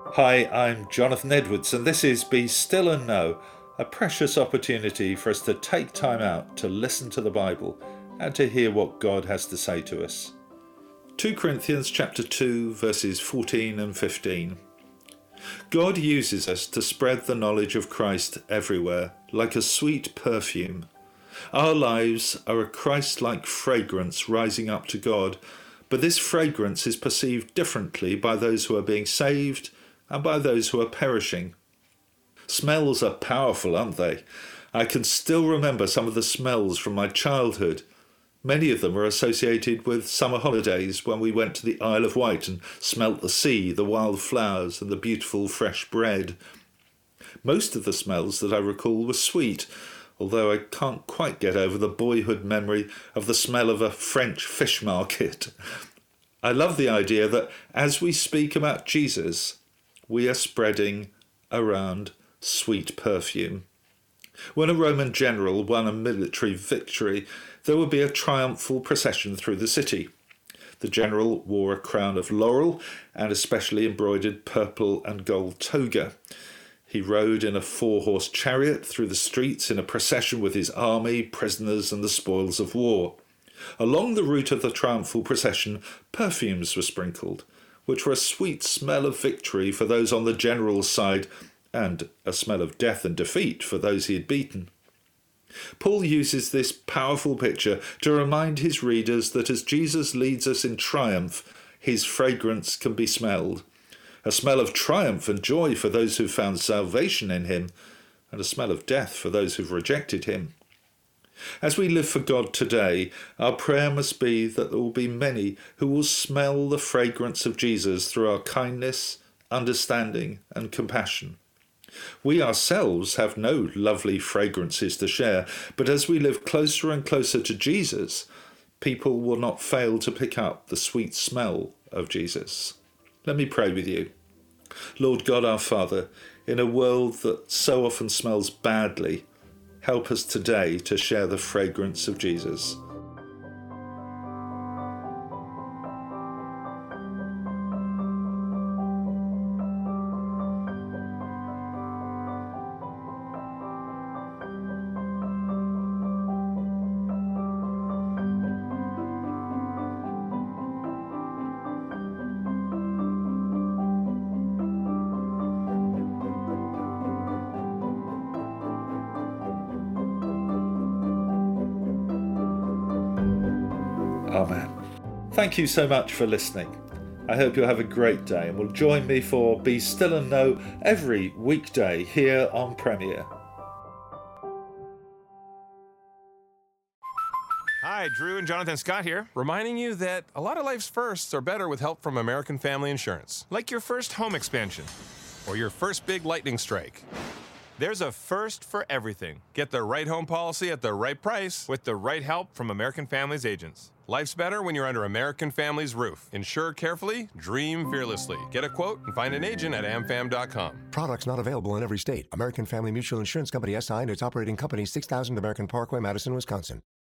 Hi, I'm Jonathan Edwards, and this is Be Still and Know, a precious opportunity for us to take time out to listen to the Bible and to hear what God has to say to us. 2 Corinthians chapter 2, verses 14 and 15. God uses us to spread the knowledge of Christ everywhere, like a sweet perfume. Our lives are a Christ-like fragrance rising up to God, but this fragrance is perceived differently by those who are being saved and by those who are perishing. Smells are powerful, aren't they? I can still remember some of the smells from my childhood. Many of them are associated with summer holidays when we went to the Isle of Wight and smelt the sea, the wild flowers and the beautiful fresh bread. Most of the smells that I recall were sweet, although I can't quite get over the boyhood memory of the smell of a French fish market. I love the idea that as we speak about Jesus, we are spreading around sweet perfume. When a Roman general won a military victory, there would be a triumphal procession through the city. The general wore a crown of laurel and a specially embroidered purple and gold toga. He rode in a 4-horse chariot through the streets in a procession with his army, prisoners, and the spoils of war. Along the route of the triumphal procession, perfumes were sprinkled, which were a sweet smell of victory for those on the general's side, and a smell of death and defeat for those he had beaten. Paul uses this powerful picture to remind his readers that as Jesus leads us in triumph, his fragrance can be smelled. A smell of triumph and joy for those who've found salvation in him, and a smell of death for those who've rejected him. As we live for God today, our prayer must be that there will be many who will smell the fragrance of Jesus through our kindness, understanding, and compassion. We ourselves have no lovely fragrances to share, but as we live closer and closer to Jesus, people will not fail to pick up the sweet smell of Jesus. Let me pray with you. Lord God our Father, in a world that so often smells badly, help us today to share the fragrance of Jesus. Amen. Thank you so much for listening. I hope you'll have a great day and will join me for Be Still and Know every weekday here on Premier. Hi, Drew and Jonathan Scott here, reminding you that a lot of life's firsts are better with help from American Family Insurance. Like your first home expansion or your first big lightning strike. There's a first for everything. Get the right home policy at the right price with the right help from American Family's agents. Life's better when you're under American Family's roof. Insure carefully, dream fearlessly. Get a quote and find an agent at amfam.com. Products not available in every state. American Family Mutual Insurance Company SI and its operating company 6000 American Parkway, Madison, Wisconsin.